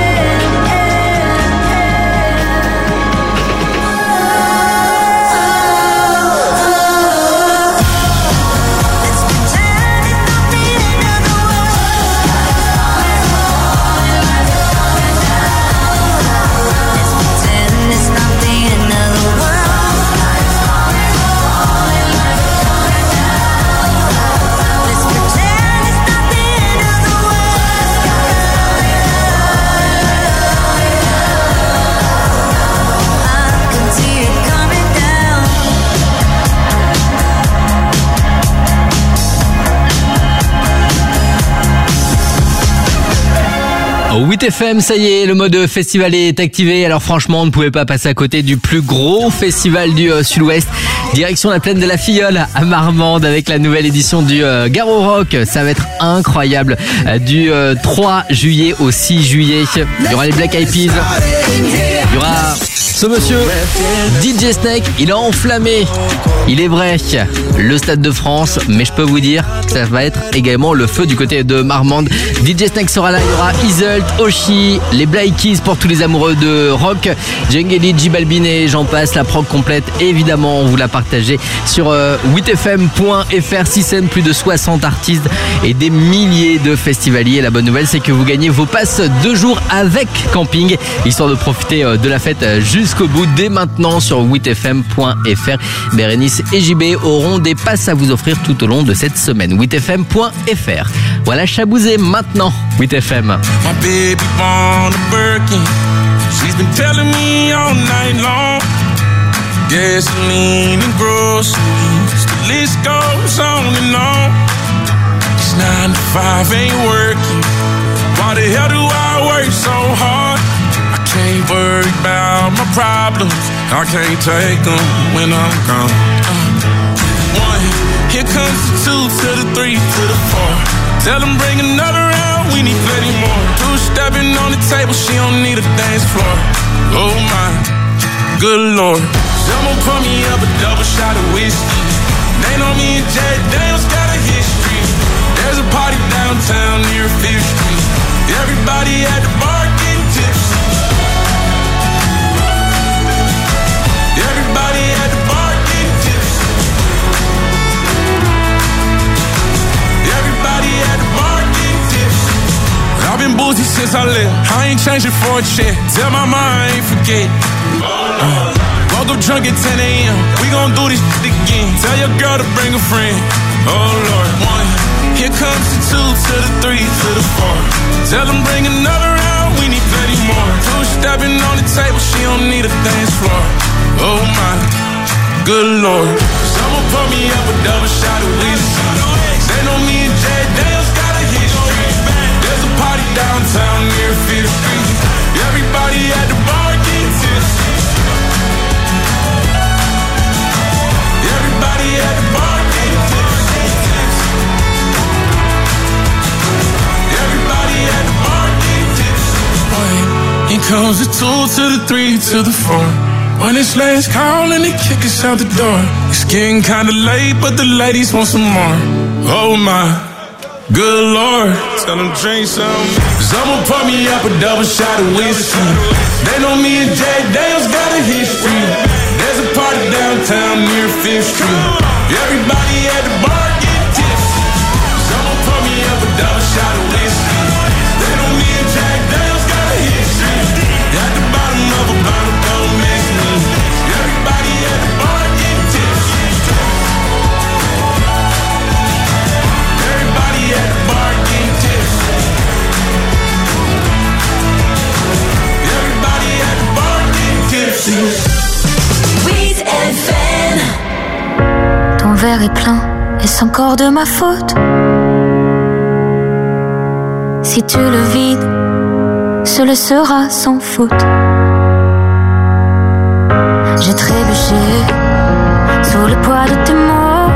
Au 8FM, ça y est, le mode festival est activé. Alors franchement, on ne pouvait pas passer à côté du plus gros festival du Sud-Ouest. Direction la plaine de la Filleule à Marmande avec la nouvelle édition du Garo Rock. Ça va être incroyable. Du 3 juillet au 6 juillet. Il y aura les Black Eyed Peas. Il y aura ce monsieur, DJ Snake. Il a enflammé, il est vrai, le Stade de France. Mais je peux vous dire, ça va être également le feu du côté de Marmande. DJ Snake sera là. Il y aura Iselt, Oshi, les Black Keys pour tous les amoureux de rock, Jengeli, J Balvin et j'en passe. La prog complète, évidemment, on vous l'a partagé sur 8fm.fr. 6 scènes, plus de 60 artistes et des milliers de festivaliers. La bonne nouvelle, c'est que vous gagnez vos passes 2 jours avec camping, histoire de profiter de la fête jusqu'au bout. Dès maintenant sur 8fm.fr, Bérénice et JB auront des passes à vous offrir tout au long de cette semaine. 8fm.fr. Voilà, Chabouzé maintenant. 8FM. My baby born a Birkin. She's been telling me all night long. Gasoline and groceries, the list goes on and on. This 9 to 5 ain't working. Why the hell do I work so hard? I can't worry about my problems. I can't take them when I'm gone. 1, here comes the 2 to the 3 to the 4. Tell them bring another round, we need plenty more. 2 stepping on the table, she don't need a dance floor. Oh my, good lord. Someone pour me up a double shot of whiskey. They know me and Jack Daniels got a history. There's a party downtown near 5th Street. Everybody at the bar getting tipsy. Everybody at the bar getting tipsy. I live. I ain't changing for a check. Tell my mind I ain't forget. Woke up drunk at 10 a.m. We gon' do this shit again. Tell your girl to bring a friend. Oh Lord, 1. Here comes the 2 to the 3 to the 4. Tell them bring another round. We need plenty more. 2 stepping on the table. She don't need a dance floor. Oh my, good Lord. Someone pour me up a double shot of whiskey. They know me and Jay Daniels got a history. There's a party downtown near 5th Street. Everybody at the bar getting tipsy. Everybody at the bar getting tipsy. Everybody at the bar getting tipsy. Here comes the 2 to the 3 to the 4. When it's last call and they kick us out the door. It's getting kinda late, but the ladies want some more. Oh my, good Lord. Tell them drink some. Someone pour me up a double shot of whiskey. They know me and Jay Daniels got a history. There's a party downtown near 5th Street. Everybody at the bar get tipsy. Someone pour me up a double shot of whiskey. They know me and Jay Daniels got a history. At the bottom of a bottle, don't mix me. Everybody at the bar get tipsy. Everybody at the bar get tipsy. Everybody at the bar get tipsy. Weed and Fan. Ton verre est plein, est-ce encore de ma faute? Si tu le vides, ce le sera sans faute. J'ai trébuché sous le poids de tes mots,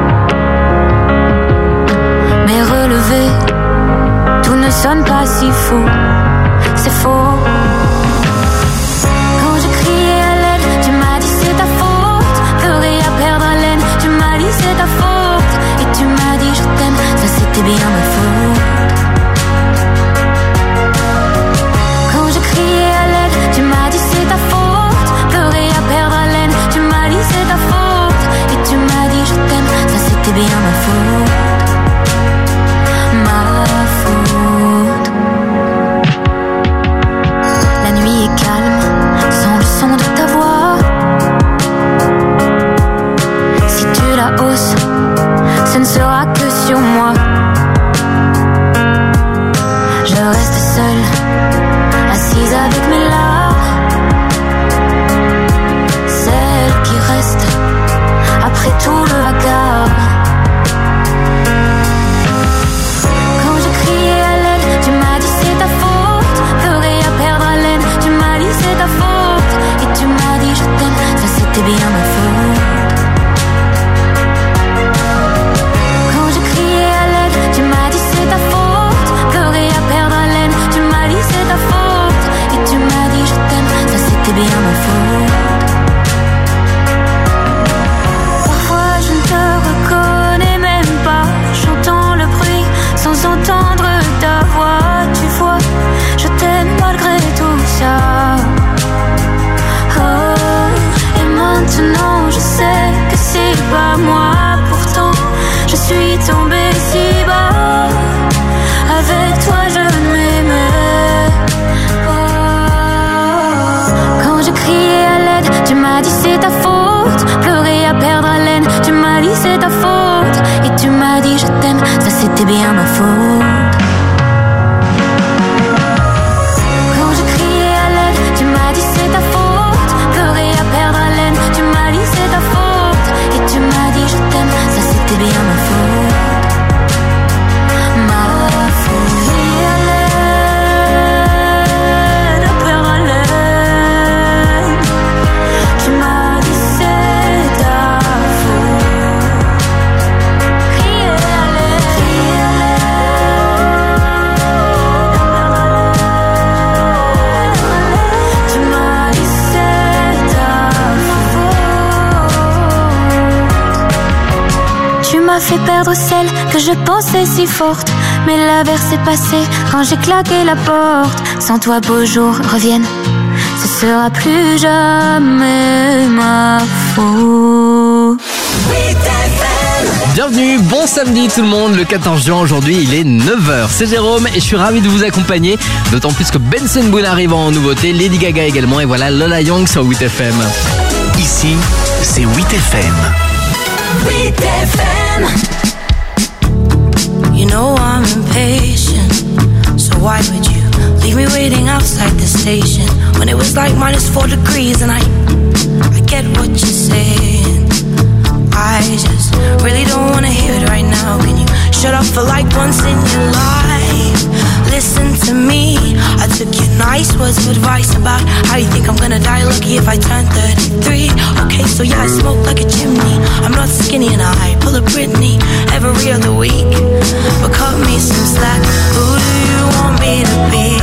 mais relevé, tout ne sonne pas si faux. C'est faux. Quand j'ai crié à l'aide, tu m'as dit c'est ta faute. Pleurer à perdre haleine, tu m'as dit c'est ta faute. Et tu m'as dit je t'aime, ça c'était bien ma faute. Tu m'as dit c'est ta faute, pleurer à perdre haleine. Tu m'as dit c'est ta faute, et tu m'as dit je t'aime, ça c'était bien ma faute. Ma faute. La nuit est calme, sans le son de ta voix. Si tu la hausses, ce ne sera que sur moi. Je reste seule, assise avec mes larmes. Celle qui reste après tout le vacarme. Quand j'ai crié à l'aide, tu m'as dit c'est ta faute. Pleurer à perdre haleine, tu m'as dit c'est ta faute. Et tu m'as dit je t'aime, ça c'était bien ma faute. Quand j'ai crié à l'aide, tu m'as dit c'est ta faute. Pleurer à perdre haleine, tu m'as dit c'est ta faute. Et tu m'as dit je t'aime, ça c'était bien ma faute. Parfois je ne te reconnais même pas. J'entends le bruit sans entendre ta voix. Tu vois, je t'aime malgré tout ça. Oh, et maintenant je sais que c'est pas moi. Pourtant je suis tombée si bas. Avec toi je m'aimais. Quand j'ai crié à l'aide, tu m'as dit c'est ta faute. Pleurer à perdre haleine, tu m'as dit c'est ta faute. Et tu m'as dit je t'aime, ça c'était bien ma faute. Quand j'ai crié à l'aide, tu m'as dit c'est ta faute. Pleurer à perdre haleine, tu m'as dit c'est ta faute. Et tu m'as dit je t'aime, ça c'était bien ma faute. Ma faute. Crier à l'aide, à perdre haleine. Tu m'as dit c'est ta faute. Crier à l'aide, crier à l'aide. Tu m'as dit c'est ta faute. Tu m'as fait perdre celle que je pensais si forte. Mais l'averse est passée quand j'ai claqué la porte. Sans toi beaux jours reviennent, ce sera plus jamais ma faute. Bienvenue bienvenue, bon samedi tout le monde, le 14 juin aujourd'hui il est 9h, c'est Jérôme et je suis ravi de vous accompagner, d'autant plus que Benson Boone arrive en nouveauté, Lady Gaga également et voilà Lola Young sur 8FM. Ici, c'est 8FM. 8FM. You know I'm impatient, so why would you leave me waiting outside the station when it was like -4 degrees and I get what you're saying. I just really don't wanna hear it right now. Can you shut up for like once in your life? Listen to me, I took your nice words of advice about how you think I'm gonna die lucky if I turn 33. Okay, so yeah, I smoke like a chimney. I'm not skinny and I pull a Britney every other week. But cut me some slack, who do you want me to be?